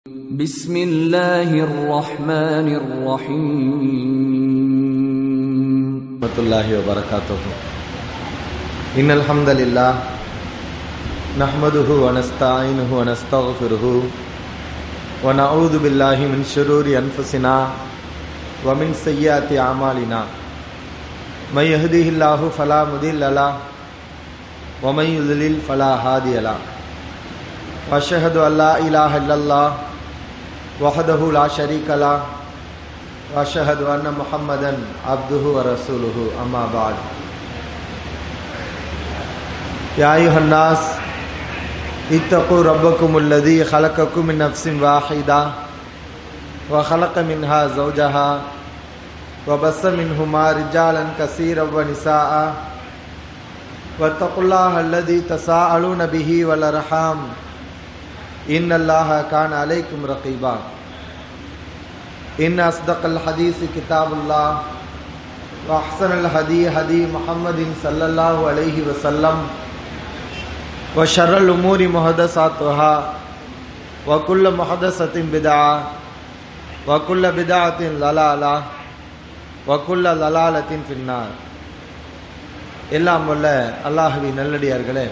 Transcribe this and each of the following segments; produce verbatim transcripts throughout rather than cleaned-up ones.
بسم الله الرحمن الرحيم ورحمة الله وبركاته. إن الحمد لله نحمده ونستعينه ونستغفره ونعوذ بالله من شرور أنفسنا ومن سيئات أعمالنا. من يهده الله فلا مضل له ومن يضلل فلا هادي له. وأشهد أن لا إله إلا الله وحده لا شريك له وأشهد أن محمدا عبده ورسوله. أما بعد. يا أيها الناس اتقوا ربكم الذي خلقكم من نفس واحدة وخلق منها زوجها وبث منهما رجالا كثيرا ونساء واتقوا الله الذي تساءلون به والأرحام إن الله كان عليكم رقيبا. إن أصدق الحديث كتاب الله وأحسن الهدي هدي محمد صلى الله عليه وسلم وشر الأمور محدثاتها وكل محدثة بدعة وكل بدعة ضلالة وكل ضلالة في النار. எல்லாம் வல்ல அல்லாஹ்வின் நல்லடியார்களே,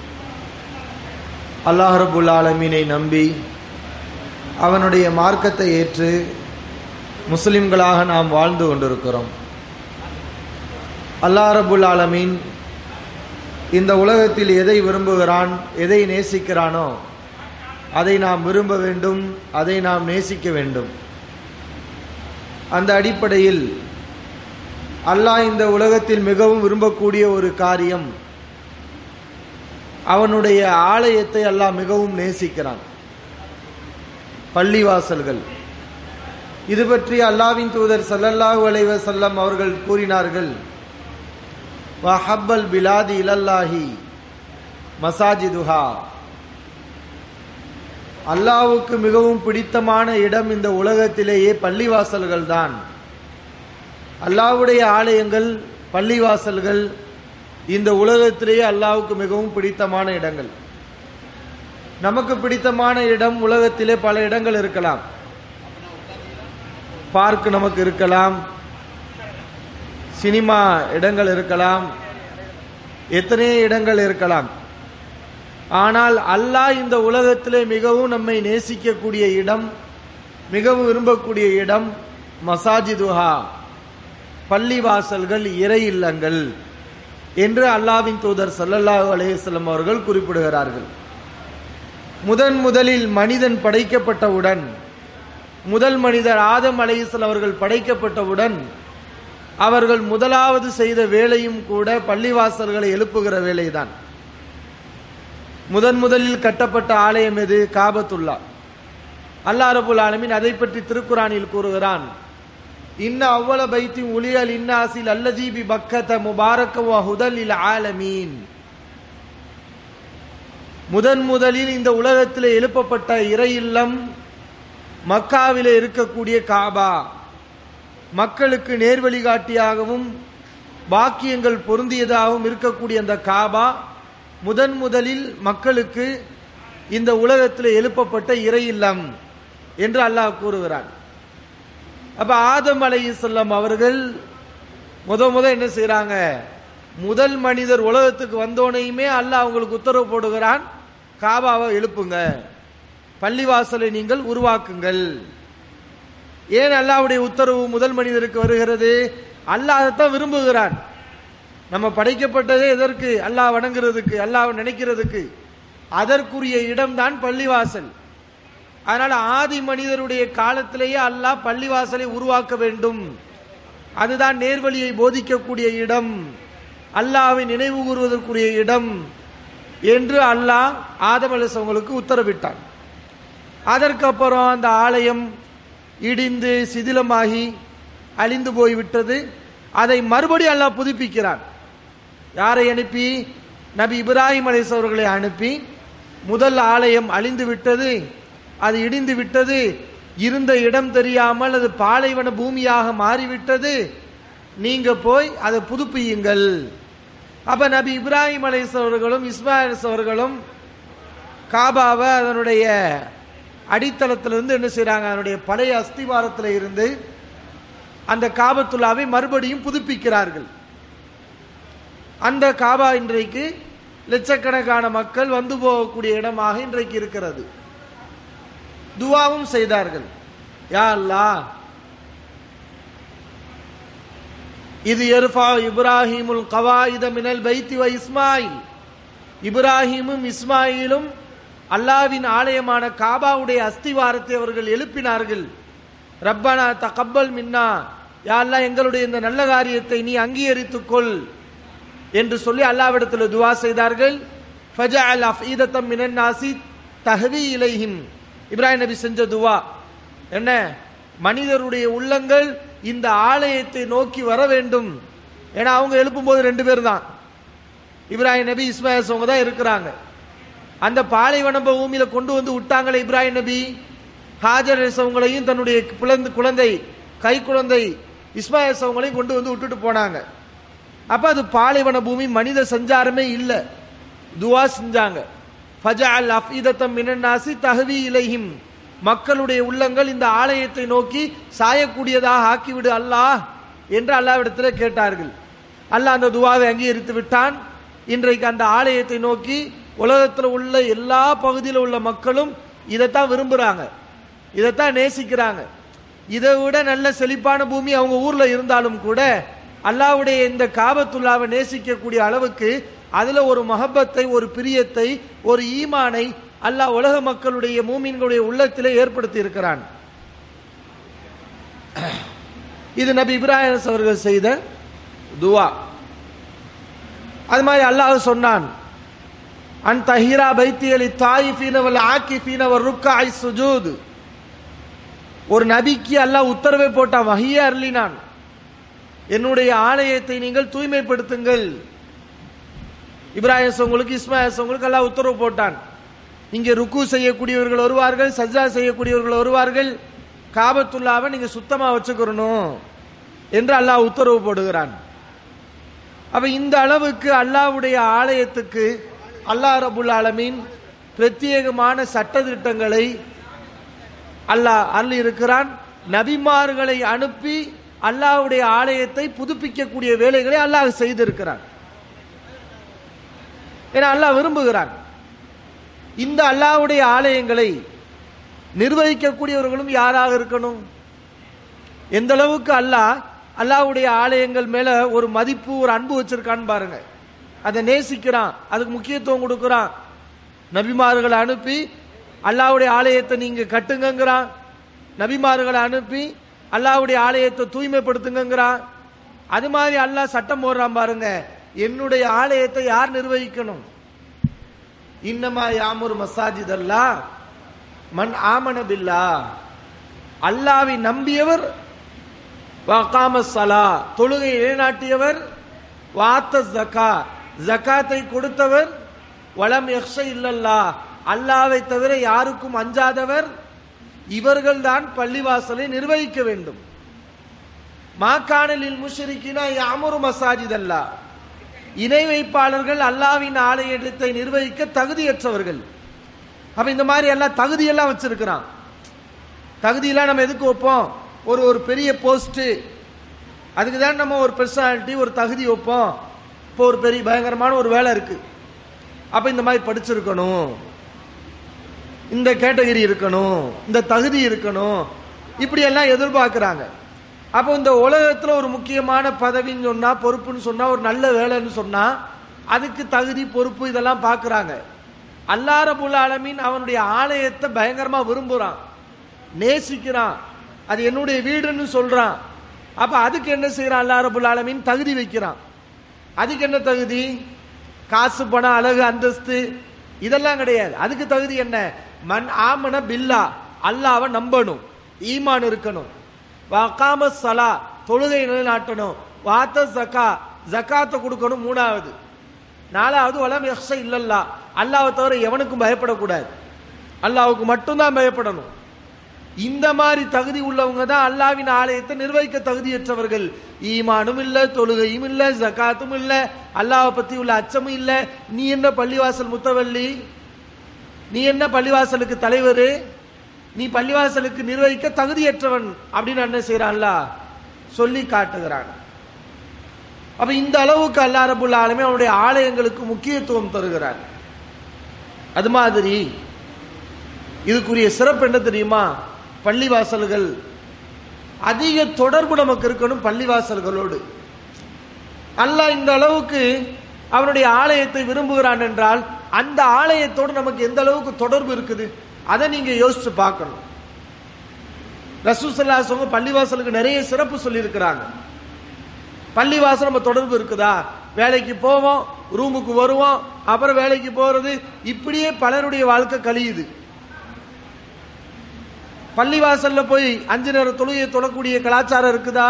அல்லாஹ் ரப்புல் ஆலமீனை நம்பி அவனுடைய மார்க்கத்தை ஏற்று முஸ்லிம்களாக நாம் வாழ்ந்து கொண்டிருக்கிறோம். அல்லாஹ் ரப்புல் ஆலமீன் இந்த உலகத்தில் எதை விரும்புகிறான், எதை நேசிக்கிறானோ அதை நாம் விரும்ப வேண்டும், அதை நாம் நேசிக்க வேண்டும். அந்த அடிப்படையில் அல்லாஹ் இந்த உலகத்தில் மிகவும் விரும்பக்கூடிய ஒரு காரியம், அவனுடைய ஆலயத்தை அல்லாஹ் மிகவும் நேசிக்கிறான், பள்ளிவாசல்கள். இது பற்றி அல்லாஹ்வின் தூதர் ஸல்லல்லாஹு அலைஹி வஸல்லம் அவர்கள் கூறினார்கள், வஹப்பல் பிலாதி இலல்லாஹி மசாஜிதுஹா. அல்லாஹ்வுக்கு மிகவும் பிடித்தமான இடம் இந்த உலகத்திலேயே பள்ளிவாசல்கள் தான். அல்லாஹ்வுடைய ஆலயங்கள், பள்ளிவாசல்கள் இந்த உலகத்திலேயே அல்லாஹ்வுக்கு மிகவும் பிடித்தமான இடங்கள். நமக்கு பிடித்தமான இடம் உலகத்திலே பல இடங்கள் இருக்கலாம். பார்க் நமக்கு இருக்கலாம், சினிமா இடங்கள் இருக்கலாம், எத்தனையோ இடங்கள் இருக்கலாம். ஆனால் அல்லாஹ் இந்த உலகத்திலே மிகவும் நம்மை நேசிக்கக்கூடிய இடம், மிகவும் விரும்பக்கூடிய இடம் மசாஜிதுஹா, பள்ளிவாசல்கள், இறை இல்லங்கள் என்று அல்லாஹ்வின் தூதர் ஸல்லல்லாஹு அலைஹி வஸல்லம் அவர்கள் குறிப்பிடுகிறார்கள். முதன் முதலில் மனிதன் படைக்கப்பட்டவுடன், முதல் மனிதர் ஆதம் அலைஹிஸ்ஸலாம் அவர்கள் படைக்கப்பட்டவுடன் அவர்கள் முதலாவது செய்த வேலையும் கூட பள்ளிவாசல்களை எழுப்புகிற வேலைதான். முதன் முதலில் கட்டப்பட்ட ஆலயம் எது? காபத்துல்லா. அல்லாஹ் ரப்புல் ஆலமீன் அதை பற்றி திருக்குரானில் கூறுகிறான், இன்ன அவ்வள பைத்தின் உலியல் இன்னாசில் அல்லஜி பி பக்கத முபாரக்க வ ஹுதல் லில் ஆலமீன். முதன் முதலில் இந்த உலகத்தில் எழுப்பப்பட்ட இறை இல்லம் மக்காவிலே இருக்கக்கூடிய காபா, மக்களுக்கு நேர்வழிகாட்டியாகவும் பாக்கியங்கள் பொருந்தியதாகவும் இருக்கக்கூடிய அந்த காபா முதன் முதலில் மக்களுக்கு இந்த உலகத்தில் எழுப்பப்பட்ட இறை இல்லம் என்று அல்லாஹ் கூறுகிறான். அப்ப ஆதம் அலைஹிஸ்ஸலாம் அவர்கள் முத முத என்ன செய்யறாங்க? முதல் மனிதர் உலகத்துக்கு வந்தோனையுமே அல்லாஹ் அவங்களுக்கு உத்தரவு போடுகிறான், காபாவை எழுப்புங்க, பள்ளிவாசலை நீங்கள் உருவாக்குங்கள். ஏன் அல்லாஹ்வுடைய உத்தரவு முதல் மனிதருக்கு வருகிறது? அல்லாஹ் அதைத்தான் விரும்புகிறான். நம்ம படைக்கப்பட்டதே எதற்கு? அல்லாஹ் வணங்குறதுக்கு, அல்லாஹ் நினைக்கிறதுக்கு. அதற்குரிய இடம்தான் பள்ளிவாசல். அதனால ஆதி மனிதருடைய காலத்திலேயே அல்லாஹ் பள்ளிவாசலை உருவாக்க வேண்டும், அதுதான் நேர்வழியை போதிக்கக்கூடிய இடம், அல்லாஹ்வை நினைவு கூறுவதற்குரிய இடம் என்று அல்லாஹ் ஆதம் அலைஹிஸ்ஸலாமுக்கு உத்தரவிட்டான். அதற்கப்புறம் அந்த ஆலயம் இடிந்து சிதிலமாகி அழிந்து போய்விட்டது. அதை மறுபடி அல்லாஹ் புதுப்பிக்கிறான். யாரை அனுப்பி? நபி இப்ராஹிம் அலைஹிஸ்ஸலாம் அவர்களை அனுப்பி, முதல் ஆலயம் அழிந்து விட்டது, அது இடிந்து விட்டது, இருந்த இடம் தெரியாமல் அது பாலைவன பூமியாக மாறிவிட்டது, நீங்க போய் அதை புதுப்பியுங்கள். அப்ப நபி இப்ராஹிம் அலைஹிஸ்ஸலாம் அவர்களும் இஸ்மாயில் அவர்களும் காபாவை அதனுடைய அடித்தளத்திலிருந்து என்ன செய்றாங்க, அதனுடைய பழைய அஸ்திவாரத்தில் இருந்து அந்த காபத்துல்லாவை மறுபடியும் புதுப்பிக்கிறார்கள். அந்த காபா இன்றைக்கு லட்சக்கணக்கான மக்கள் வந்து போகக்கூடிய இடமாக இன்றைக்கு இருக்கிறது. துவாவும் செய்தார்கள், யா அல்லாஹ், இது யர்ஃபா இப்ராஹிமுல் கவாயித மினல் பைத்தி வ இஸ்மாயில், இப்ராஹிமும் இஸ்மாயிலும் அல்லாஹ்வின் ஆலயமான காபாவுடைய அஸ்திவாரத்தை அவர்கள் எழுப்பினார்கள். ரப்பனா தகப்பல் மின்னா, யா அல்லாஹ் எங்களுடைய இந்த நல்ல காரியத்தை நீ அங்கீகரித்துக் கொள் என்று சொல்லி அல்லாஹ்விடத்தில் துவா செய்தார்கள். ஃபஜஅல் அஃஈதத்தம் மினன் நாசி தஹ்வி இலைஹிம், இப்ராஹிம் நபி செஞ்ச துவா என்ன, மனிதருடைய உள்ளங்கள் இந்த ஆலயத்தை நோக்கி வர வேண்டும். ஏன்னா அவங்க எழுப்பும் போது ரெண்டு பேர் தான், இப்ராஹிம் நபி இஸ்மாயில் அவங்க தான் இருக்கிறாங்க. அந்த பாலைவன பூமியில கொண்டு வந்து விட்டாங்களே இப்ராஹிம் நபி, ஹாஜர் அவங்களையும் தன்னுடைய குழந்தை கை குழந்தை இஸ்மாயில் அவங்களையும் கொண்டு வந்து விட்டுட்டு போனாங்க. அப்ப அது பாலைவன பூமி, மனித சஞ்சாரமே இல்லை. துவா செஞ்சாங்க, ஃபஜஅல் அஃஈதத்தம் மினன் நாசி தஹ்வி இலைஹிம், மக்களுடைய உள்ளங்கள் இந்த ஆலயத்தை நோக்கி சாயக்கூடியதாக ஆக்கிவிடு அல்லாஹ் என்று அல்லாஹ்விடத்தில் கேட்டார்கள். அல்லாஹ் அந்த துவாவை அங்கீகரித்து விட்டான். இன்றைக்கு அந்த ஆலயத்தை நோக்கி உலகத்தில் உள்ள எல்லா பகுதியில் உள்ள மக்களும் இதைத்தான் விரும்புறாங்க, இதைத்தான் நேசிக்கிறாங்க. இதை விட நல்ல செழிப்பான பூமி அவங்க ஊர்ல இருந்தாலும் கூட அல்லாஹ்வுடைய இந்த காபத்துல்லாவை நேசிக்கக்கூடிய அளவுக்கு அதுல ஒரு மஹப்பத்தை, ஒரு பிரியத்தை, ஒரு ஈமானை அல்லாஹ் உலக மக்களுடைய மூமின்களுடைய உள்ளத்திலே ஏற்படுத்தி இருக்கிறான். இது நபி இப்ராஹிம் அவர்கள் செய்த துவா. அது மாதிரி அல்லாஹ் சொன்னான், அன் தஹீரா பைத்தியலி தாயிஃபீன வல் ஆகிஃபீன வல் ருக்காஇ சுஜூத். ஒரு நபிக்கு அல்லாஹ் உத்தரவை போட்டான், வஹியை அருளினான், என்னுடைய ஆலயத்தை நீங்கள் தூய்மைப்படுத்துங்கள். இப்ராஹிம் உங்களுக்கு இஸ்மாயில் உங்களுக்கு அல்லாஹ் உத்தரவு போட்டான், இங்கே ருக்கு செய்யக்கூடியவர்கள் வருவார்கள், சஜ்ஜா செய்யக்கூடியவர்கள் வருவார்கள், காபத்துல்லாவை நீங்க சுத்தமா வச்சுக்கணும் என்று அல்லாஹ் உத்தரவு போடுகிறான். அப்ப இந்த அளவுக்கு அல்லாஹ்வுடைய ஆலயத்துக்கு அல்லாஹ் ரபுல் ஆலமீன் பிரத்யேகமான சட்ட திட்டங்களை அல்லாஹ் அருளி இருக்கிறான். நபிமார்களை அனுப்பி அல்லாஹ்வுடைய ஆலயத்தை புதுப்பிக்கக்கூடிய வேலைகளை அல்லாஹ் செய்திருக்கிறான். ஏன்னா அல்லாஹ் விரும்புகிறான். இந்த அல்லாஹ்வுடைய ஆலயங்களை நிர்வகிக்கக்கூடியவர்களும் யாராக இருக்கணும்? எந்த அளவுக்கு அல்லாஹ் அல்லாஹ்வுடைய ஆலயங்கள் மேல ஒரு மதிப்பு, ஒரு அன்பு வச்சிருக்கான்னு பாருங்க. அதை நேசிக்கிறான், அதுக்கு முக்கியத்துவம் கொடுக்கிறான். நபிமார்களை அனுப்பி அல்லாஹ்வுடைய ஆலயத்தை நீங்க கட்டுங்கிறான், நபிமார்களை அனுப்பி அல்லாஹ்வுடைய ஆலயத்தை தூய்மைப்படுத்துங்கிறான். அது மாதிரி அல்லாஹ் சட்டம் போடுறான் பாருங்க, என்னுடைய ஆலயத்தை யார் நிர்வகிக்கணும்? இன்னமா யாமுர் மசாஜித் அல்லாஹ் மன் ஆமன பில்லாஹ், அல்லாஹ்வை நம்பியவர், வகாம ஸலா தொழுகை நிலைநாட்டியவர், வாத்த ஸகா ஜகாத்தை கொடுத்தவர், வலம் யக்ஷ இல்லல்லாஹ் அல்லாஹ்வை தவிர யாருக்கும் அஞ்சாதவர், இவர்கள்தான் பள்ளிவாசலை நிர்வகிக்க வேண்டும். மாகாணலில் முஷ்ரிக்கினா யாமுரு மசாஜித் அல்லாஹ், இணை வைப்பாளர்கள் அல்லாஹ்வின் ஆலயத்தை நிர்வகிக்க தகுதியற்றவர்கள். அப்ப இந்த மாதிரி எல்லாம் தகுதியெல்லாம் வச்சிருக்கிறான். தகுதியெல்லாம் நம்ம எதுக்கு வைப்போம்? ஒரு ஒரு பெரிய போஸ்ட், அதுக்கு தான் நம்ம ஒரு பர்சனாலிட்டி, ஒரு தகுதி வைப்போம். இப்போ ஒரு பெரிய பயங்கரமான ஒரு வேலை இருக்கு, அப்ப இந்த மாதிரி படிச்சிருக்கணும், இந்த கேட்டகரி இருக்கணும், இந்த தகுதி இருக்கணும், இப்படி எல்லாம் எதிர்பார்க்கிறாங்க. அப்போ இந்த உலகத்துல ஒரு முக்கியமான பதவின்னு சொன்னா, பொறுப்புன்னு சொன்னா, ஒரு நல்ல வேலைன்னு சொன்னா அதுக்கு தகுதி, பொறுப்பு இதெல்லாம் பார்க்கறாங்க. அல்லாஹ் ரப்பல் ஆலமீன் அவனுடைய ஆலயத்தை பயங்கரமா விரும்புறான், நேசிக்கிறான், அது என்னுடைய வீடுன்னு சொல்றான். அப்ப அதுக்கு என்ன செய்யறான்? அல்லாஹ் ரப்பல் ஆலமீன் தகுதி வைக்கிறான். அதுக்கு என்ன தகுதி? காசு, பணம், அழகு, அந்தஸ்து இதெல்லாம் கிடையாது. அதுக்கு தகுதி என்ன? மன் ஆமன பில்லா, அல்லாஹ்வை நம்பணும், ஈமான் இருக்கணும், வகாம ஸலா தொழுகை நிலைநாட்டணும், வாத்த ஸகா ஜகாத்தை கொடுக்கணும், மூணாவது. நாலாவது வலம் யக்ஷ இல்லல்லாஹ், அல்லாஹ்வை தவிர எவனுக்கும் பயப்படக்கூடாது, அல்லாஹ்வுக்கு மட்டும்தான் பயப்படணும். இந்த மாதிரி தகுதி உள்ளவங்க தான் அல்லாஹ்வின் ஆலயத்தை நிர்வகிக்க தகுதியற்றவர்கள். ஈமானும் இல்ல, தொழுகையும் இல்ல, ஜகாத்தும் இல்ல, அல்லாஹ்வை பத்தி உள்ள அச்சமும் இல்ல. நீ என்ன பள்ளிவாசல் முத்தவல்லி? நீ என்ன பள்ளிவாசலுக்கு தலைவர்? நீ பள்ளிவாசலுக்கு நிர்வகிக்க தகுதியற்றவன் அப்படின்னு என்ன செய்யறான்ல சொல்லி காட்டுகிறான். அப்ப இந்த அளவுக்கு அல்லாஹ் ரப்பல் ஆலமீன் அவனுடைய ஆலயங்களுக்கு முக்கியத்துவம் தருகிறார். அது மாதிரி இதுக்குரிய சிறப்பு என்ன தெரியுமா? பள்ளிவாசல்கள் அதிக தொடர்பு நமக்கு இருக்கணும் பள்ளிவாசல்களோடு. அல்லாஹ் இந்த அளவுக்கு அவனுடைய ஆலயத்தை விரும்புகிறான் என்றால் அந்த ஆலயத்தோடு நமக்கு எந்த அளவுக்கு தொடர்பு இருக்குது அதை நீங்க யோசிச்சு பார்க்கணும். ரசூல் ஸல்லல்லாஹு அலைஹி வஸல்லம் பள்ளிவாசலுக்கு நிறைய சிறப்பு சொல்லி இருக்கிறாங்க. பள்ளிவாசல் நம்ம தொடர்பு இருக்குதா? வேலைக்கு போவோம், ரூமுக்கு வருவோம், அப்புறம் வேலைக்கு போறது, இப்படியே பலருடைய வாழ்க்கை கழியுது. பள்ளிவாசல்ல போய் அஞ்சு நேரம் தொழுகையை தொழக்கூடிய கலாச்சாரம் இருக்குதா?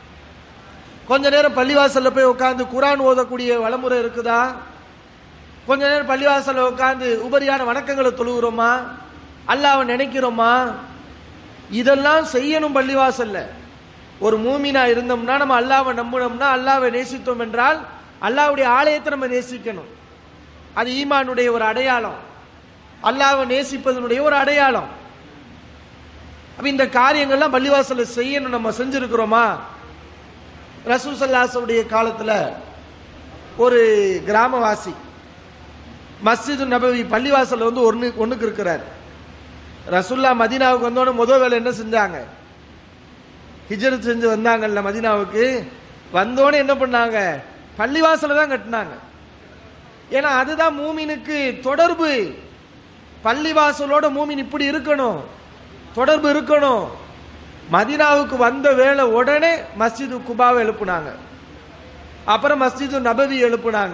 கொஞ்ச நேரம் பள்ளிவாசல்ல போய் உட்கார்ந்து குர்ஆன் ஓதக்கூடிய வழிமுறை இருக்குதா? கொஞ்ச நேரம் பள்ளிவாசல்ல உட்கார்ந்து உபரியான வணக்கங்களை தொழுகிறோமா? அல்லாஹ்வை நினைக்கிறோமா? இதெல்லாம் செய்யணும் பள்ளிவாசல்ல. ஒரு மூமினா இருந்தோம்னா, நம்ம அல்லாஹ்வை நம்பினோம்னா, அல்லாஹ்வை நேசித்தோம் என்றால் அல்லாஹ்வுடைய ஆலயத்தை நம்ம நேசிக்கணும். அது ஈமானுடைய ஒரு அடையாளம், அல்லாஹ்வை நேசிப்பதனுடைய ஒரு அடையாளம். அப்ப இந்த காரியங்கள்லாம் பள்ளிவாசல்ல செய்யணும். நம்ம செஞ்சிருக்கிறோமா? ரசூல் ஸல்லல்லாஹு அலைஹி வஸல்லம் காலத்துல ஒரு கிராமவாசி மஸ்ஜிது நபவி பள்ளிவாசல்ல வந்து ஒன்னு ஒண்ணுக்கு இருக்கிறார். ரசூல்லா மதீனாவுக்கு வந்தோட முதல் வேலை என்ன செஞ்சாங்க? ஹிஜ்ரத் செஞ்சு வந்தாங்கல்ல மதீனாவுக்கு, வந்தோடனே என்ன பண்ணாங்க? பள்ளிவாசல தான் கட்டினாங்க. ஏன்னா அதுதான் மூமினுக்கு தொடர்பு. பள்ளிவாசலோட மூமின் இப்படி இருக்கணும், தொடர்பு இருக்கணும். மதீனாவுக்கு வந்த வேளை உடனே மஸ்ஜிது குபாவை எழுப்புனாங்க, அப்புறம் மஸ்ஜிது நபவி எழுப்புனாங்க.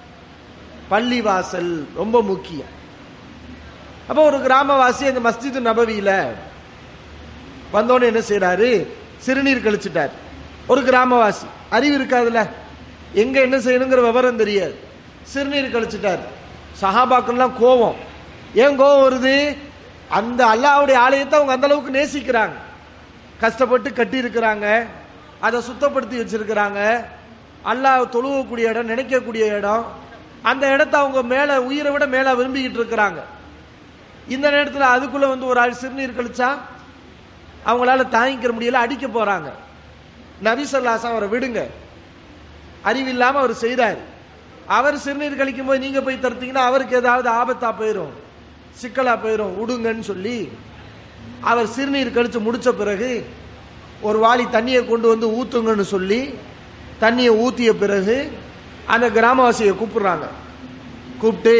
பள்ளிவாசல் ரொம்ப முக்கியம். அப்போ ஒரு கிராமவாசி அந்த மஸ்ஜிது நபவியில வந்தோடனே என்ன செய்யறாரு? சிறுநீர் கழிச்சிட்டார். ஒரு கிராமவாசி, அறிவு இருக்காதுல்ல, எங்க என்ன செய்யணுங்கிற விவரம் தெரியாது, சிறுநீர் கழிச்சிட்டார். சஹாபாக்கெல்லாம் கோபம். ஏன் கோபம் வருது? அந்த அல்லாஹ்வுடைய ஆலயத்தை அவங்க அந்த அளவுக்கு நேசிக்கிறாங்க, கஷ்டப்பட்டு கட்டி இருக்கிறாங்க, அதை சுத்தப்படுத்தி வச்சிருக்கிறாங்க. அல்லாஹ் தொழுவக்கூடிய இடம், நினைக்கக்கூடிய இடம், அந்த இடத்த அவங்க மேல உயிரை விட மேல விரும்பிக்கிட்டு இருக்கிறாங்க. இந்த நேரத்தில் அதுக்குள்ள வந்து ஒரு ஆள் சிறுநீர் கழிச்சா அவங்களால தாங்கிக்க முடியல, அடிக்க போறாங்க. நபி ஸல்லல்லாஹு அலைஹி வஸல்லம் அவரை விடுங்க, அறிவில்லாம அவர் செய்தார். அவர் சிறுநீர் கழிக்கும் போது நீங்க போய் தடுத்தீங்கன்னா அவருக்கு ஏதாவது ஆபத்தா போயிடும், சிக்கலா போயிடும், விடுங்கன்னு சொல்லி அவர் சிறுநீர் கழிச்சு முடிச்ச பிறகு ஒரு வாளி தண்ணியை கொண்டு வந்து ஊத்துங்கன்னு சொல்லி தண்ணியை ஊத்திய பிறகு அந்த கிராமவாசியை கூப்பிடுறாங்க. கூப்பிட்டு,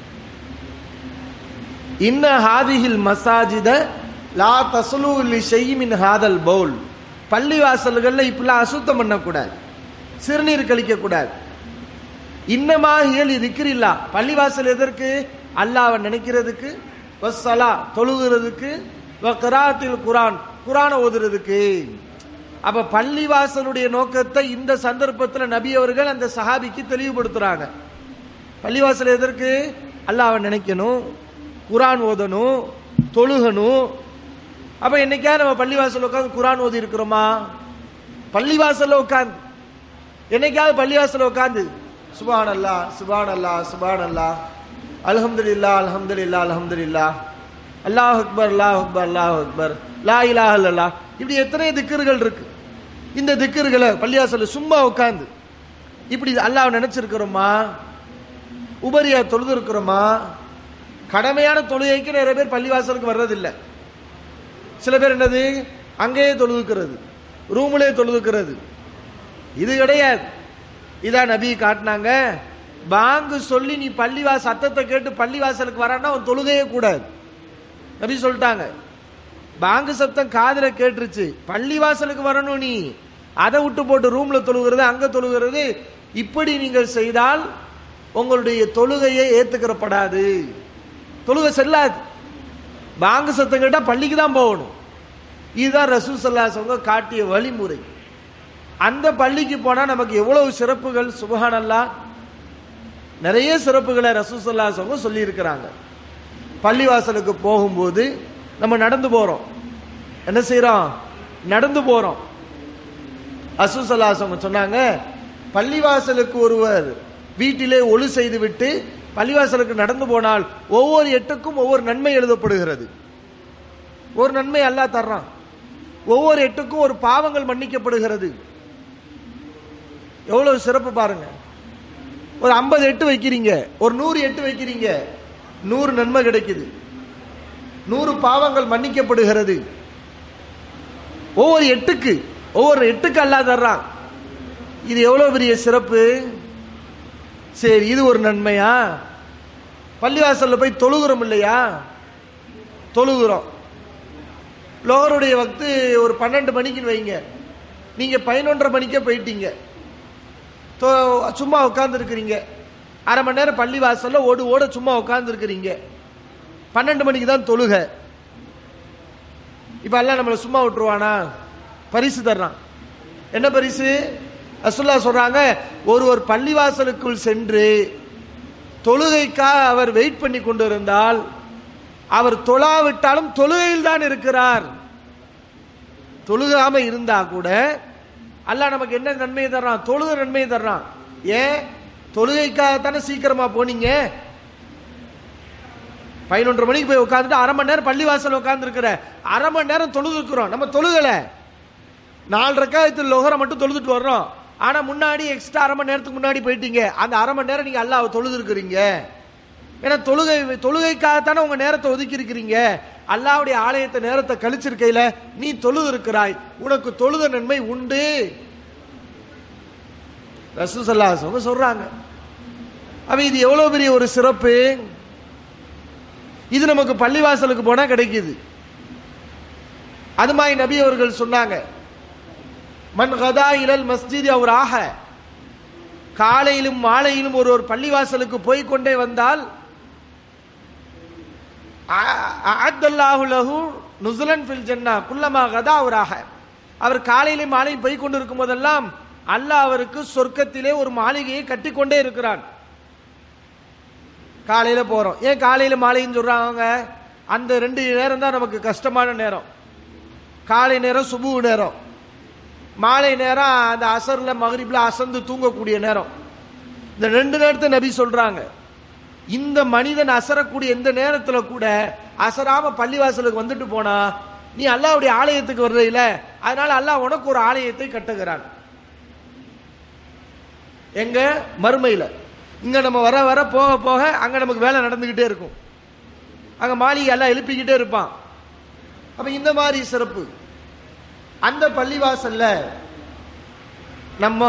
இன்ன ஹாதிஹில் மசாஜித லா தஸ்லு லி ஷைஇன் மின் ஹாதல் பவுல். பள்ளிவாசல்கள்ல இப்பெல்லாம் அசுத்தம் பண்ணக்கூடாது, சிறுநீர் கழிக்க கூடாது. இன்னமா ஹியல் திக்ரில்லா. பள்ளிவாசல் எதற்கு? அல்லாஹ்வை நினைக்கிறதுக்கு, வஸ்ஸலா தொழுகிறதுக்கு, வக்ராத்தில் குர்ஆன் குர்ஆனை ஓதுறதுக்கு. அப்ப பள்ளிவாசலுடைய நோக்கத்தை இந்த சந்தர்ப்பத்தில் நபி அவர்கள் அந்த சஹாபிக்கு தெளிவுபடுத்துறாங்க. பள்ளிவாசல் எதற்கு? அல்லாஹ்வை நினைக்கணும், குர்ஆன் ஓதணும், தொழுகணும். அப்ப என்னைக்காவது நம்ம பள்ளிவாசல் உட்காந்து குர்ஆன் ஓதி இருக்கிறோமா? பள்ளிவாசல்ல உட்காந்து என்னைக்காவது பள்ளிவாசல்ல உட்காந்து சுப்ஹானல்லாஹ் சுப்ஹானல்லாஹ் சுப்ஹானல்லாஹ் அல்ஹம்துலில்லாஹ் அல்ஹம்துலில்லாஹ் அல்ஹம்துலில்லாஹ் அல்லாஹ் அக்பர் அல்லாஹ் அக்பர் அல்லாஹ் அக்பர் லா இலாஹ இல்லல்லாஹ், இப்படி எத்தனை திக்ர்கள் இருக்கு. இந்த திக்ர்களை பள்ளிவாசல்ல சும்மா உட்காந்து இப்படி அல்லாஹ் நினைச்சிருக்கிறோமா? உபரியா தொழுது இருக்கிறோமா? கடமையான தொழுகைக்கு நிறைய பேர் பள்ளிவாசலுக்கு வர்றதில்லை. சில பேர் என்னது, அங்கேயே தொழுதுக்கிறது, ரூம்லயே தொழுதுக்கிறது. இது கிடையாது. இதான் நபி காட்டினாங்க. பாங்கு சொல்லி நீ பள்ளிவாச சத்தத்தை கேட்டு பள்ளிவாசலுக்கு வரான்னா அவன் தொழுகையே கூடாது. நபி சொல்லிட்டாங்க, பாங்கு சத்தம் காதுல கேட்டுருச்சு, பள்ளிவாசலுக்கு வரணும், நீ அதை விட்டு போட்டு ரூம்ல தொழுகிறது, அங்க தொழுகிறது, இப்படி நீங்கள் செய்தால் உங்களுடைய தொழுகையை ஏத்துக்கிறப்படாது, தொழுகை செல்லாது. பாங்கு சத்தம் கேட்டா பள்ளிக்கு தான் போகணும். இதுதான் ரசூல் ஸல்லல்லாஹு அலைஹி வஸல்லம் காட்டிய வழிமுறை. அந்த பள்ளிக்கு போனா நமக்கு எவ்வளவு சிறப்புகள்! சுப்ஹானல்லாஹ், நிறைய சிறப்புகளை ரசூல் ஸல்லல்லாஹு அலைஹி வஸல்லம் சொல்லி இருக்கிறாங்க. பள்ளிவாசலுக்கு போகும்போது நம்ம நடந்து போறோம். என்ன செய்யறோம்? நடந்து போறோம். ரசூல் ஸல்லல்லாஹு அலைஹி வஸல்லம் சொன்னாங்க, பள்ளிவாசலுக்கு ஒருவர் வீட்டிலே ஒழு செய்து விட்டு பள்ளிவாசலுக்கு நடந்து போனால் ஒவ்வொரு எட்டுக்கும் ஒவ்வொரு நன்மை எழுதப்படுகிறது. ஒரு நன்மை அல்லாஹ் தர்றான். ஒவ்வொரு எட்டுக்கும் ஒரு பாவங்கள் மன்னிக்கப்படுகிறது. எவ்வளவு சிறப்பு பாருங்க. ஒரு ஐம்பது எட்டு வைக்கிறீங்க, ஒரு நூறு எட்டு வைக்கிறீங்க, நூறு நன்மை கிடைக்குது, நூறு பாவங்கள் மன்னிக்கப்படுகிறது. ஒவ்வொரு எட்டுக்கு ஒவ்வொரு எட்டுக்கு அல்லாஹ் தர்றான். இது எவ்வளவு பெரிய சிறப்பு. சரி, இது ஒரு நன்மையா? பள்ளிவாசல்ல போய் தொழுகிறோம் இல்லையா? தொழுகிறோம். லோகருடைய வக்து ஒரு பன்னெண்டு மணிக்குன்னு வைங்க, நீங்க பதினொன்றரை மணிக்கே போயிட்டீங்க, சும்மா உட்கார்ந்து இருக்கிறீங்க. அரை மணி நேரம் பள்ளி வாசல்ல ஓடு ஓட சும்மா உட்கார்ந்து இருக்கிறீங்க. பன்னெண்டு மணிக்கு தான் தொழுக. இப்ப எல்லாம் நம்மளை சும்மா விட்டுருவானா? பரிசு தர்றான். என்ன பரிசு? ரசூலுல்லாஹ் சொல்றாங்க, ஒருவர் பள்ளிவாசலுக்குள் சென்று தொழுகைக்காக அவர் வெயிட் பண்ணி கொண்டிருந்தால் அவர் தொழாவிட்டாலும் தொழுகையில் தான் இருக்கிறார். தொழுகாம இருந்தா கூட அல்லாஹ் நமக்கு என்ன நன்மையை தர்றான்? தொழுகை நன்மையை தர்றான். ஏன்? தொழுகைக்காகத்தானே சீக்கிரமா போனீங்க. பதினொன்றரை மணிக்கு போய் உட்காந்துட்டு அரை மணி நேரம் பள்ளிவாசல் உட்கார்ந்து இருக்கிற, அரை மணி நேரம் தொழுதுக்கிறோம். நம்ம தொழுகல, நாலு ரக்காயத்தில் லொஹரை மட்டும் தொழுதுட்டு வர்றோம். ஆனா முன்னாடி எக்ஸ்ட்ரா அரை மணி நேரத்துக்கு முன்னாடி போயிட்டீங்க. அந்த அரை மணி நேரம் நீங்க அல்லாஹ் தொழுது இருக்கிறீங்க. ஏன்னா தொழுகை தொழுகைக்காகத்தானே உங்க நேரத்தை ஒதுக்கி இருக்கிறீங்க. அல்லாஹ்வுடைய ஆலயத்தை நேரத்தை கழிச்சிருக்கையில நீ தொழுது இருக்கிறாய், உனக்கு தொழுத நன்மை உண்டு. ரசூல் ஸல்லல்லாஹு அலைஹி வஸல்லம் சொல்றாங்க. அப்ப இது எவ்வளவு பெரிய ஒரு சிறப்பு. இது நமக்கு பள்ளிவாசலுக்கு போனா கிடைக்குது. அது மாதிரி நபி அவர்கள் சொன்னாங்க, மன் கதா இலல் மஸ்ஜித் அவர் ஆக, காலையிலும் மாலையிலும் ஒரு ஒரு பள்ளிவாசலுக்கு போய் கொண்டே வந்தால் அஅத்தல்லாஹு லஹு நுஸுலன் ஃபில் ஜன்னah குல்லமா கதா அவராக, அவர் காலையிலும் மாலையும் போய் கொண்டிருக்கும் போதெல்லாம் அல்லாஹ் அவருக்கு சொர்க்கத்திலே ஒரு மாளிகையை கட்டிக்கொண்டே இருக்கிறான். காலையில போறோம். ஏன் காலையில மாலைன்னு சொல்றாங்க? அந்த ரெண்டு நேரம் தான் நமக்கு கஷ்டமான நேரம். காலை நேரம் சுபு நேரம், மாலை நேரம் அந்த அசர்ல மகரிப்ல அசந்து தூங்கக்கூடிய நேரம். இந்த ரெண்டு நேரத்தை நபி சொல்றாங்க. இந்த மனிதன் அசரக்கூடிய எந்த நேரத்துல கூட அசராம பள்ளிவாசலுக்கு வந்துட்டு போனா நீ அல்லாஹ்வுடைய ஆலயத்துக்கு வர்ற இல்ல, அதனால அல்லாஹ் உனக்கு ஒரு ஆலயத்தை கட்டுகிறான். எங்க? மறுமையில. இங்க நம்ம வர வர போக போக அங்க நமக்கு வேலை நடந்துகிட்டே இருக்கும். அங்க மாளிகை எல்லாம் எழுப்பிக்கிட்டே இருப்பான். அப்ப இந்த மாதிரி சிறப்பு. அந்த பள்ளிவாசல்ல நம்ம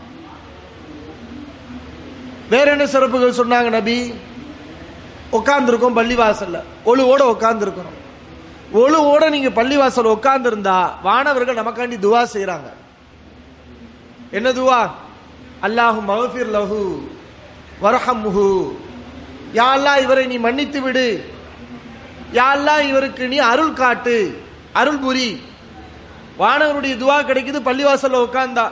வேற என்ன சிறப்புகள் சொன்னாங்க நபி? உட்கார்ந்துருக்கோம் பள்ளிவாசல்ல, ஒழுவோட உட்கார்ந்துருக்கிறோம். ஒழுவோட நீங்க பள்ளிவாசல் உட்கார்ந்து இருந்தா வானவர்கள் நமக்காண்டி துவா செய்யறாங்க. என்ன துவா? அல்லாஹு மக்ஃபிர் லஹு வர்ஹம்ஹு, யா அல்லாஹ் இவரை நீ மன்னித்து விடு, யா அல்லாஹ் இவருக்கு நீ அருள் காட்டு, அருள் புரி. வானவருடைய துவா கிடைக்குது பள்ளிவாசல்ல உட்கார்ந்தா.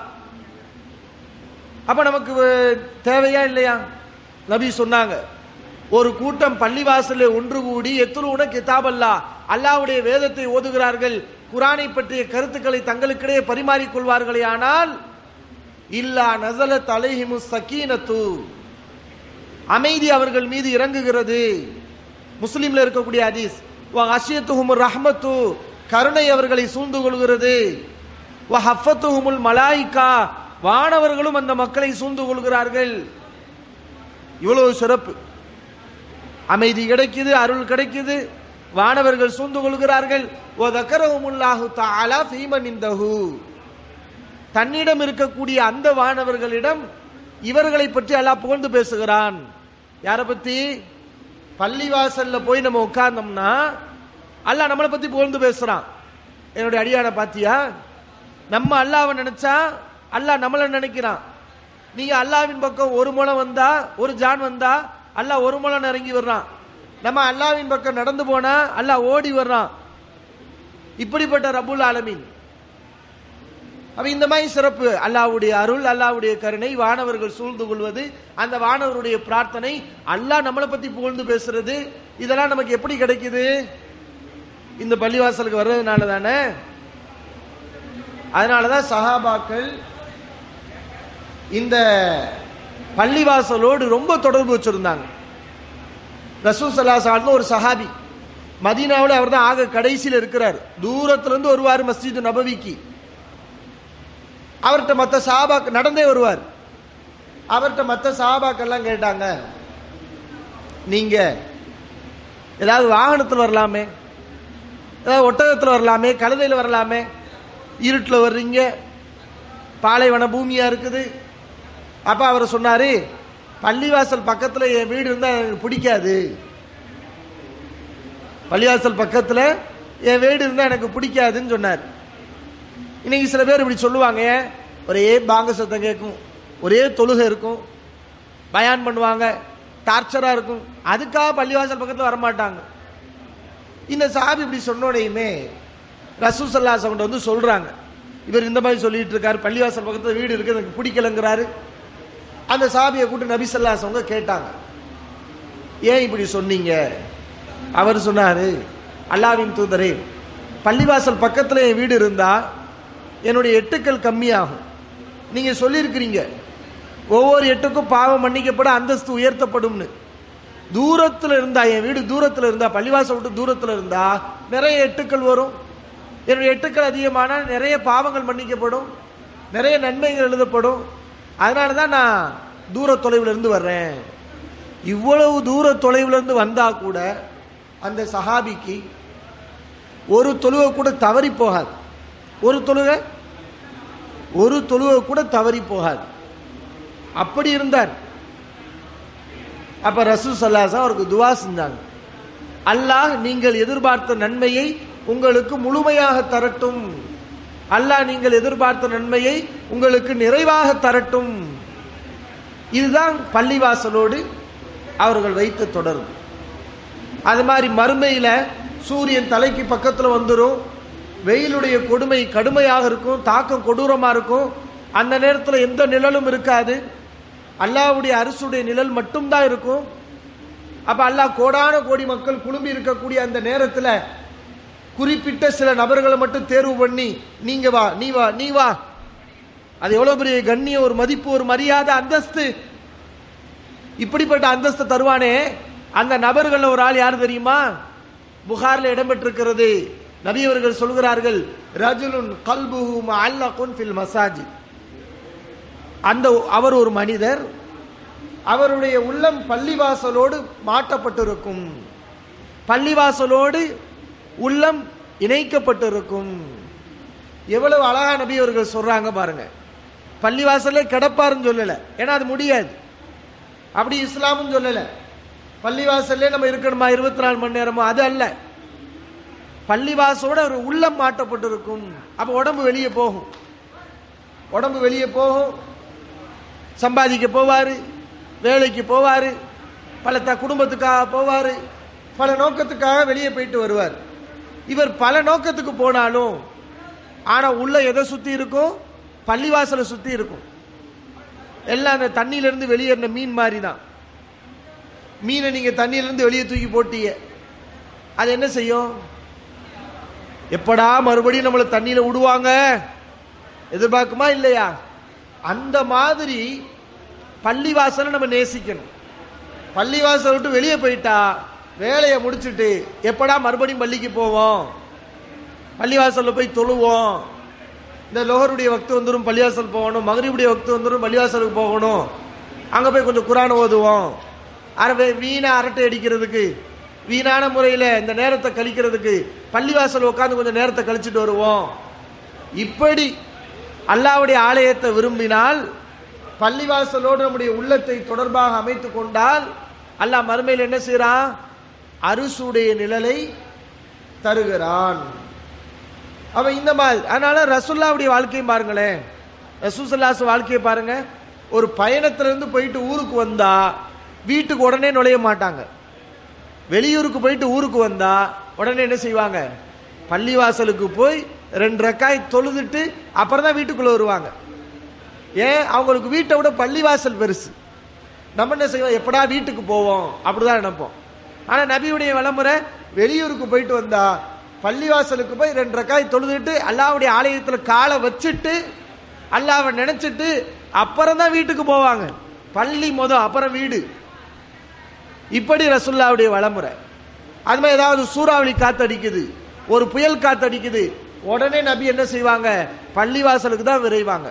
அப்ப நமக்கு தேவையா இல்லையா? நபி சொன்னாங்க, ஒரு கூட்டம் பள்ளிவாசல்ல ஒன்று கூடி எத்துலூன கிதாபல்லா, அல்லாஹ்வுடைய வேதத்தை ஓதுகிறார்கள், குர்ஆனை பற்றிய கருத்துக்களை தங்களுக்கிடையே பரிமாறிக் கொள்வார்களே, ஆனால் இல்லா நஸலத் அலைஹிமுஸ் ஸகீனத்து, அமைதி அவர்கள் மீது இறங்குகிறது. முஸ்லிம்ல இருக்கக்கூடிய ஹதீஸ். வ ஹஷியத்துஹுமுர் ரஹ்மத்து, கருணை அவர்களை சூழ்ந்து கொள்கிறது. வ ஹஃபத்துஹுமுல் மலாயிகா, வானவர்களும் அந்த மக்களை சூழ்ந்து கொள்கிறார்கள். இவ்வளவு சிறப்பு. அமைதி கிடைக்குது, அருள் கிடைக்குது, வானவர்கள் சூழ்ந்து கொள்கிறார்கள். வ தக்கரஹுமுல்லாஹு தஆலா ஃபீமன் இந்தஹு, தன்னிடம் இருக்கக்கூடிய அந்த வானவர்களிடம் இவர்களை பற்றி அல்லாஹ் புகழ்ந்து பேசுகிறான். யாரை பத்தி? பள்ளிவாசல்ல போய் நம்ம உட்கார்ந்தோம்னா அல்லாஹ் நம்மளை பத்தி புகழ்ந்து பேசுறான். என்னுடைய அடியான பாத்தியா? நம்ம அல்லாஹ்வை நினைச்சா அல்லாஹ் நம்மளை நினைக்கிறான். நீங்க அல்லாஹ்வின் பக்கம் ஒரு முழம் வந்தா, ஒரு ஜான் வந்தா அல்லாஹ் ஒரு முழம் இறங்கி வர்றான். நம்ம அல்லாஹ்வின் பக்கம் நடந்து போனா அல்லாஹ் ஓடி வர்றான். இப்படிப்பட்ட ரப்புல் ஆலமீன். அப்ப இந்த மாதிரி சிறப்பு. அல்லாஹ்வுடைய அருள், அல்லாஹ்வுடைய கருணை, வானவர்கள் சூழ்ந்து கொள்வது, அந்த வானவருடைய பிரார்த்தனை, அல்லாஹ் நம்மளை பத்தி புகழ்ந்து பேசுறது, இதெல்லாம் நமக்கு எப்படி கிடைக்குது? இந்த பள்ளிவாசலுக்கு வர்றதுனால தானே. அதனாலதான் சஹாபாக்கள் இந்த பள்ளிவாசலோடு ரொம்ப தொடர்பு வச்சிருந்தாங்க. ரசூல் ஸல்லல்லாஹு அலைஹி வஸல்லம் ஒரு சஹாபி மதீனாவில் அவர் தான் ஆக கடைசியில் இருக்கிறார். தூரத்துல இருந்து வருவார் மஸ்ஜித் நபவிக்கு. அவர்கிட்ட மற்ற சஹாபாக்கள் நடந்தே வருவார். அவர்கிட்ட மற்ற சஹாபாக்கெல்லாம் கேட்டாங்க, நீங்க ஏதாவது வாகனத்தில் வரலாமே, ஏதாவது ஒட்டகத்தில் வரலாமே, கழுதையில் வரலாமே, இருட்டில் வர்றீங்க, பாலைவன பூமியா இருக்குது. அப்ப அவர் சொன்னாரு, பள்ளிவாசல் பக்கத்தில் என் வீடு இருந்தால் எனக்கு பிடிக்காது. பள்ளிவாசல் பக்கத்தில் என் வீடு இருந்தால் எனக்கு பிடிக்காதுன்னு சொன்னார். இன்னைக்கு சில பேர் இப்படி சொல்லுவாங்க, ஒரே பாங்க சத்தம் கேட்கும், ஒரே தொழுகை இருக்கும், பயான் பண்ணுவாங்க, டார்ச்சரா இருக்கும், அதுக்காக பள்ளிவாசல் பக்கத்தில் வரமாட்டாங்க. இந்த சஹாபி இப்படி சொன்னோடையுமே ரசூல் ஸல்லல்லாஹு அலைஹி வஸல்லம் வந்து சொல்றாங்க, இவர் இந்த மாதிரி சொல்லிட்டு இருக்காரு, பள்ளிவாசல் பக்கத்தில் வீடு இருக்கு, எனக்கு பிடிக்கலங்கிறாரு. அந்த சஹாபியை கூப்பிட்டு நபி ஸல்லல்லாஹு அலைஹி வஸல்லம் கேட்டாங்க, ஏன் இப்படி சொன்னீங்க? அவர் சொன்னாரு, அல்லாஹ்வின் தூதரே, பள்ளிவாசல் பக்கத்தில் என் வீடு இருந்தா என்னுடைய எட்டுக்கள் கம்மியாகும். நீங்க சொல்லியிருக்கிறீங்க ஒவ்வொரு எட்டுக்கும் பாவம் மன்னிக்கப்பட அந்தஸ்து உயர்த்தப்படும்னு. தூரத்தில் இருந்தா, என் வீடு தூரத்தில் இருந்தா, பள்ளிவாசல் விட்டு தூரத்தில் இருந்தா நிறைய எட்டுக்கள் வரும். என்னுடைய எட்டுக்கள் அதிகமான நிறைய பாவங்கள் மன்னிக்கப்படும், நிறைய நன்மைகள் எழுதப்படும். அதனால தான் நான் தூர தொலைவில் இருந்து வர்றேன். இவ்வளவு தூர தொலைவில் இருந்து வந்தா கூட அந்த சஹாபிக்கு ஒரு தொழுகை கூட தவறி போகாது. ஒரு தொழுகை ஒரு தொழுகை கூட தவறி போகாது. அப்படி இருந்தார். அப்ப ரசூல் ஸல்லல்லாஹு அலைஹி வஸல்லம் அவருக்கு துஆ செஞ்சாங்க, அல்லாஹ் நீங்கள் எதிர்பார்த்த நன்மையை உங்களுக்கு முழுமையாக தரட்டும், அல்லாஹ் நீங்கள் எதிர்பார்த்த நன்மையை உங்களுக்கு நிறைவாக தரட்டும். இதுதான் பள்ளிவாசலோடு அவர்கள் வைத்த தொடர்பு. அது மாதிரி மறுமையில சூரியன் தலைக்கு பக்கத்தில் வந்துடும், வெயிலுடைய கொடுமை கடுமையாக இருக்கும், தாக்கம் கொடூரமா இருக்கும். அந்த நேரத்தில் எந்த நிழலும் இருக்காது, அல்லாஹ்வுடைய அரசுடைய நிழல் மட்டும்தான் இருக்கும். அப்ப அல்லாஹ் கோடான கோடி மக்கள் குழும்பி இருக்கக்கூடிய அந்த நேரத்தில் குறிப்பிட்ட சில நபர்களை மட்டும் தேர்வு பண்ணி, நீங்க வா, நீ வா, நீ வா. அது எவ்வளவு பெரிய கண்ணியம், ஒரு மதிப்பு, ஒரு மரியாதை, அந்தஸ்து. இப்படிப்பட்ட அந்தஸ்து தருவானே, அந்த நபர்கள் ஒரு ஆள் யார் தெரியுமா? புகாரில் இடம்பெற்றிருக்கிறது. நபி அவர்கள் சொல்கிறார்கள், ரஜுலுன் கல்புஹு முஅல்லகுன் ஃபில் மசாஜித். அந்த அவர் ஒரு மனிதர், அவருடைய உள்ளம் பள்ளிவாசலோடு மாட்டப்பட்டிருக்கும், பள்ளிவாசலோடு உள்ளம் இணைக்கப்பட்டிருக்கும். எவ்வளவு அழகா நபி அவர்கள் சொல்றாங்க பாருங்க. பள்ளிவாசலே கிடப்பாருன்னு சொல்லல, ஏன்னா அது முடியாது. அப்படி இஸ்லாமும் சொல்லல பள்ளிவாசல்லே நம்ம இருக்கணுமா இருபத்தி நாலு மணி நேரமோ, அது அல்ல. பள்ளிவாசலோட ஒரு உள்ளம் மாட்டப்பட்டிருக்கும். அப்ப உடம்பு வெளியே போகும், உடம்பு வெளியே போகும், சம்பாதிக்க போவாரு, வேலைக்கு போவாரு, பல த குடும்பத்துக்காக போவாரு, பல நோக்கத்துக்காக வெளியே போயிட்டு வருவார். இவர் பல நோக்கத்துக்கு போனாலும் ஆனா உள்ள எதை சுத்தி இருக்கும்? பள்ளிவாசலை சுத்தி இருக்கும். எல்லாம் அந்த தண்ணியிலிருந்து வெளியேறின மீன் மாதிரி தான். மீனை நீங்க தண்ணியிலிருந்து வெளியே தூக்கி போட்டீங்க, அது என்ன செய்யும்? எப்படா மறுபடியும் நம்மளை தண்ணியில விடுவாங்க எதிர்பார்க்குமா இல்லையா? அந்த மாதிரி பள்ளிவாசலை நம்ம நேசிக்கணும். பள்ளிவாசல் விட்டு வெளியே போயிட்டா வேலையை முடிச்சுட்டு எப்படா மறுபடியும் பள்ளிக்கு போவோம், பள்ளிவாசல்ல போய் தொழுவோம். இந்த லோஹருடைய வக்து வந்துடும் பள்ளிவாசல் போகணும், மகரிபுடைய வக்து வந்துடும் பள்ளிவாசலுக்கு போகணும், அங்க போய் கொஞ்சம் குர்ஆன் ஓதுவோம். அரபை வீணா அரட்டை அடிக்கிறதுக்கு, வீணான முறையில் இந்த நேரத்தை கழிக்கிறதுக்கு பள்ளிவாசல் உட்காந்து கொஞ்சம் நேரத்தை கழிச்சுட்டு வருவோம். இப்படி அல்லாஹ்வுடைய ஆலயத்தை விரும்பினால், பள்ளிவாசலோடு நம்முடைய உள்ளத்தை தொடர்பாக அமைத்து கொண்டால், அல்லாஹ் மறுமையில் என்ன செய்யறான்? அரசுடைய நிழலை தருகிறான். அவ இந்த மாதிரி. அதனால ரசூலுல்லாஹ்வுடைய வாழ்க்கையும் பாருங்களேன், ரசூல் ஸல்லல்லாஹு அலைஹி வாழ்க்கையை பாருங்க. ஒரு பயணத்திலிருந்து போயிட்டு ஊருக்கு வந்தா வீட்டுக்கு உடனே நுழைய மாட்டாங்க. வெளியூருக்கு போயிட்டு ஊருக்கு வந்தா உடனே என்ன செய்வாங்க? பள்ளிவாசலுக்கு போய் ரெண்டு ரக்காய் தொழுதுட்டு அப்புறம் தான் வீட்டுக்குள்ள வருவாங்க. ஏன்? அவங்களுக்கு வீட்டை விட பள்ளிவாசல் பெருசு. நம்ம என்ன செய்வோம்? எப்படா வீட்டுக்கு போவோம் அப்படிதான் நினைப்போம். ஆனா நபியுடைய வழிமுறை, வெளியூருக்கு போயிட்டு வந்தா பள்ளிவாசலுக்கு போய் ரெண்டு ரக்காய் தொழுதுட்டு அல்லாஹ்வுடைய ஆலயத்துல காலை வச்சுட்டு அல்லாஹ்வை நினைச்சிட்டு அப்புறம் தான் வீட்டுக்கு போவாங்க. பள்ளி மொதல், அப்புறம் வீடு. இப்படி ரசூலுல்லாஹ்வுடைய வழிமுறை. அது மாதிரி ஏதாவது சூறாவளி காத்தடிக்குது, ஒரு புயல் காத்தடிக்குது, உடனே நபி என்ன செய்வாங்க? பள்ளிவாசலுக்கு தான் விரைவாங்க.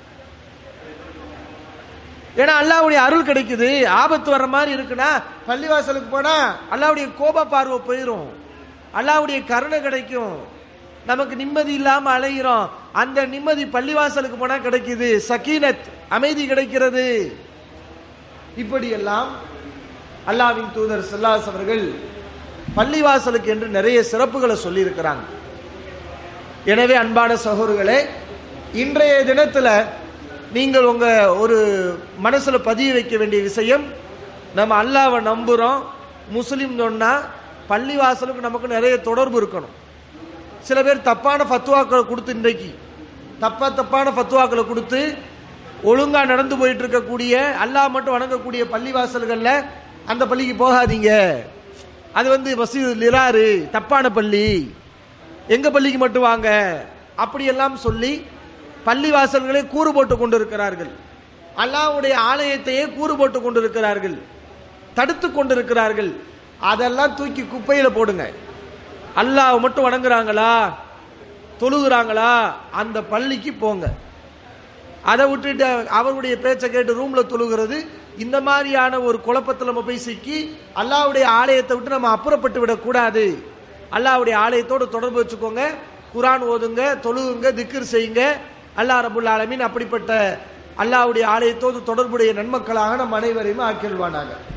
ஏன்னா அல்லாஹ்வுடைய அருள் கிடைக்குது. ஆபத்து வர்ற மாதிரி இருக்குன்னா பள்ளிவாசலுக்கு போனா அல்லாஹ்வுடைய கோப பார்வை போயிடும், அல்லாஹ்வுடைய கருணை கிடைக்கும். நமக்கு நிம்மதி இல்லாம அலைகிறோம், அந்த நிம்மதி பள்ளிவாசலுக்கு போனா கிடைக்குது, சகீனத் அமைதி கிடைக்கிறது. இப்படியெல்லாம் அல்லாஹ்வின் தூதர் ஸல்லல்லாஹு அலைஹி அவர்கள் பள்ளிவாசலுக்கு என்று நிறைய சிறப்புகளை சொல்லி இருக்கிறாங்க. எனவே அன்பான சகோதரர்களே, இன்றைய தினத்துல நீங்கள் உங்க ஒரு மனசுல பதிய வைக்க வேண்டிய விஷயம், நம்ம அல்லாஹ்வை நம்புறோம், முஸ்லிம் சொன்னா பள்ளிவாசலுக்கு நமக்கு நிறைய தொடர்பு இருக்கணும். சில பேர் தப்பான ஃபத்வாக்களை கொடுத்து, இன்றைக்கு தப்பா தப்பான ஃபத்வாக்களை கொடுத்து ஒழுங்கா நடந்து போயிட்டு இருக்கக்கூடிய அல்லாஹ் மட்டும் வணங்கக்கூடிய பள்ளிவாசல்கள்ல அந்த பள்ளிக்கு போகாதீங்க, அது வந்து மஸ்ஜிது லிராரு, தப்பான பள்ளி, எங்க பள்ளிக்கு மட்டும் வாங்க, அப்படியெல்லாம் சொல்லி பள்ளிவாசல்களை கூறு போட்டு கொண்டிருக்கிறார்கள். அல்லாஹ்வுடைய ஆலயத்தையே கூறு போட்டு கொண்டிருக்கிறார்கள், தடுத்து கொண்டிருக்கிறார்கள். அதெல்லாம் தூக்கி குப்பையில போடுங்க. அல்லாஹ் மட்டும் வணங்குறாங்களா, தொழுகிறாங்களா, அந்த பள்ளிக்கு போங்க. அதை விட்டுட்டு அவருடைய பேச்சை கேட்டு ரூம்ல தொழுகிறது, இந்த மாதிரியான ஒரு குழப்பத்தில் நம்ம போய் சிக்கி அல்லாஹ்வுடைய ஆலயத்தை விட்டு நம்ம அப்புறப்பட்டு விடக்கூடாது. அல்லாஹ்வுடைய ஆலயத்தோடு தொடர்பு வச்சுக்கோங்க, குர்ஆன் ஓதுங்க, தொழுகுங்க, திக்ர் செய்யுங்க. அல்லாஹ் ரப்புல் ஆலமீன் அப்படிப்பட்ட அல்லாஹ்வுடைய ஆலயத்தோடு தொடர்புடைய நன்மக்களாக நம் அனைவரையும் ஆக்கிடுவானாங்க.